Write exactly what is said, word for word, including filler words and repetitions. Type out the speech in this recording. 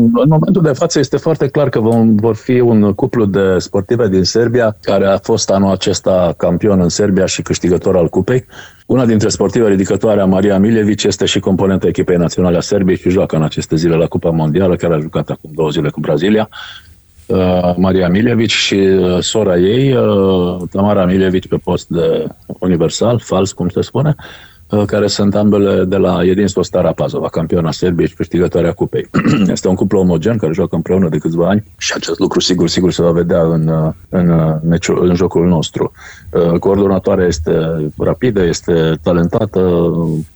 În momentul de față este foarte clar că vom, vor fi un cuplu de sportive din Serbia, care a fost anul acesta campion în Serbia și câștigător al cupei. Una dintre sportive ridicătoare, Maria Miljević, este și componentă echipei naționale a Serbiei și joacă în aceste zile la Cupa Mondială, care a jucat acum două zile cu Brazilia. Uh, Maria Miljević și uh, sora ei, uh, Tamara Miljević, pe post de universal, fals, cum se spune, uh, care sunt ambele de la Jedinstvo Stara Pazova, campiona Serbiei și câștigătoarea cupei. Este un cuplu omogen care joacă împreună de câțiva ani și acest lucru sigur, sigur se va vedea în, în, meciul, în jocul nostru. Uh, coordonatoarea este rapidă, este talentată,